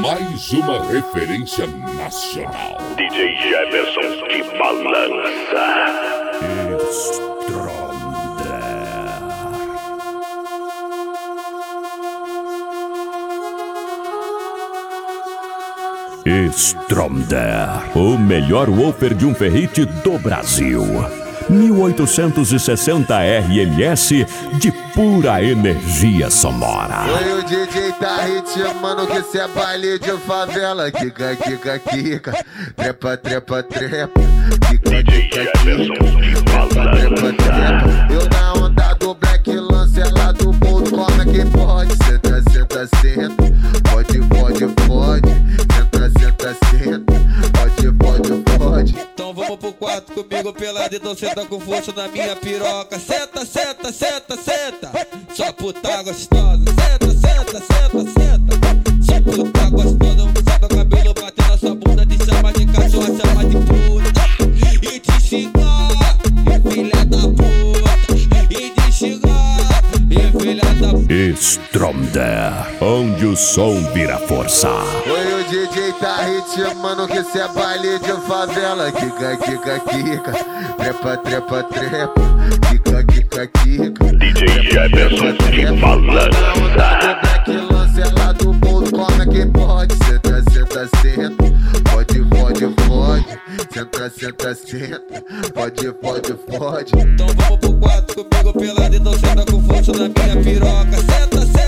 Mais uma referência nacional. DJ Jefferson de balança. Stromder, o melhor woofer de um ferrite do Brasil. 1860 RMS de pura energia sonora. Oi, o DJ tá ritmando que cê é baile de favela. Kika, kika, kika. Trepa, trepa, trepa. Kika, kika, kika. Trepa, trepa, trepa. Eu na onda do Black Lance, ela do bolso, como é que pode? Senta, senta, senta. Pode, pode, pode. Senta, senta, senta. Pode, pode, pode. Então vamos pro quarto comigo pelado, então senta com força na minha piroca. Senta, senta, senta, senta. Só puta gostosa. Senta, senta, senta, senta. Só puta gostosa. Senta o cabelo batendo na sua bunda. Te chama de cachorra, chama de puta. E te xingar, e filha da puta. E te xingar, e filha da puta. Stromder, onde o som vira força. Oi, o DJ tá ritmando que cê é baile de favela. Kika, kika, kika. Trepa, trepa, trepa. Kika, kika, kika. DJ Jefferson de balança. Black Lance, ela do bolso, como é que pode? Senta, senta, senta. Pode, pode, pode. Senta, senta, senta. Pode, pode, pode. Então vamos pro quarto comigo pelado, então senta com força na minha piroca. Senta, senta.